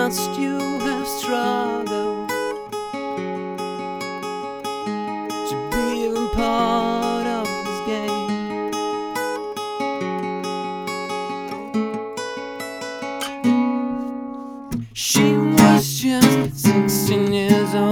must you have struggled to be even part of this game? She was just 16 years old